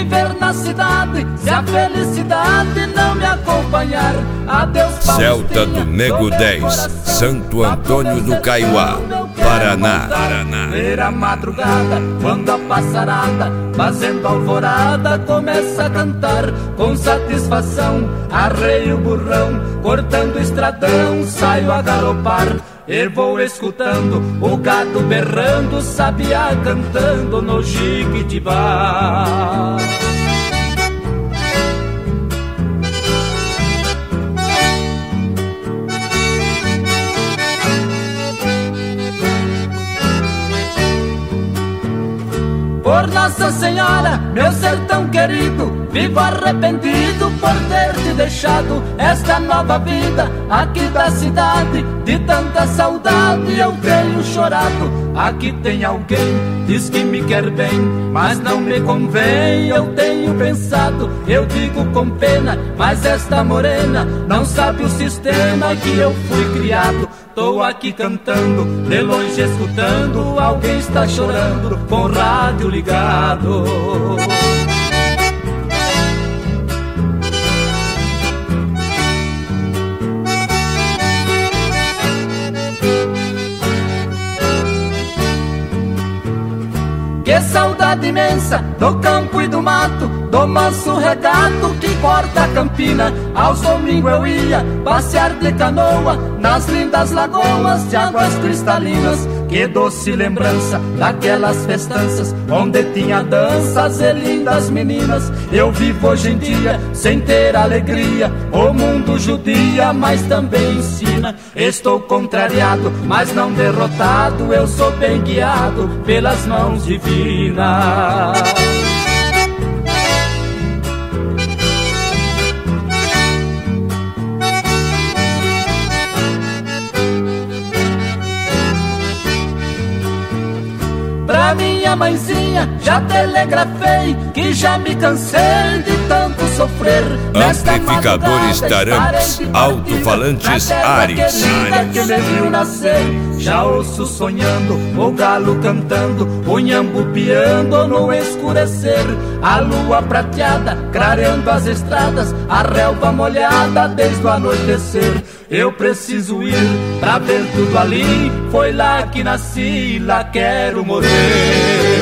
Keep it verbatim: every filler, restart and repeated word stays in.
viver na cidade, se a felicidade não me acompanhar. Adeus, Celta do Nego dez, Santo Antônio do Caiuá, Paraná. Paraná. Ver a madrugada, quando a passarada, fazendo alvorada, começa a cantar com satisfação. Arreio o burrão, cortando o estradão, saio a galopar. E vou escutando o gado berrando, sabiá cantando no Jiquitibá. Por Nossa Senhora, meu sertão querido, vivo arrependido por ter te deixado esta nova vida aqui da cidade. De tanta saudade eu tenho chorado. Aqui tem alguém, diz que me quer bem, mas não me convém, eu tenho pensado. Eu digo com pena, mas esta morena não sabe o sistema que eu fui criado. Tô aqui cantando, de longe escutando, alguém está chorando com o rádio ligado. Que saudade imensa do campo e do mato, do manso regato que corta a campina. Aos domingos eu ia passear de canoa nas lindas lagoas de águas cristalinas. Que doce lembrança daquelas festanças onde tinha danças e lindas meninas. Eu vivo hoje em dia sem ter alegria, o mundo judia, mas também ensina. Estou contrariado, mas não derrotado, eu sou bem guiado pelas mãos divinas. Pra minha mãezinha já telegrafei que já me cansei de tanto sofrer. Amplificadores Taramps, alto-falantes Ares. Que me viu nascer, já ouço sonhando, o galo cantando, o nhambu piando no escurecer. A lua prateada clareando as estradas, a relva molhada desde o anoitecer. Eu preciso ir pra ver tudo ali, foi lá que nasci, lá quero morrer.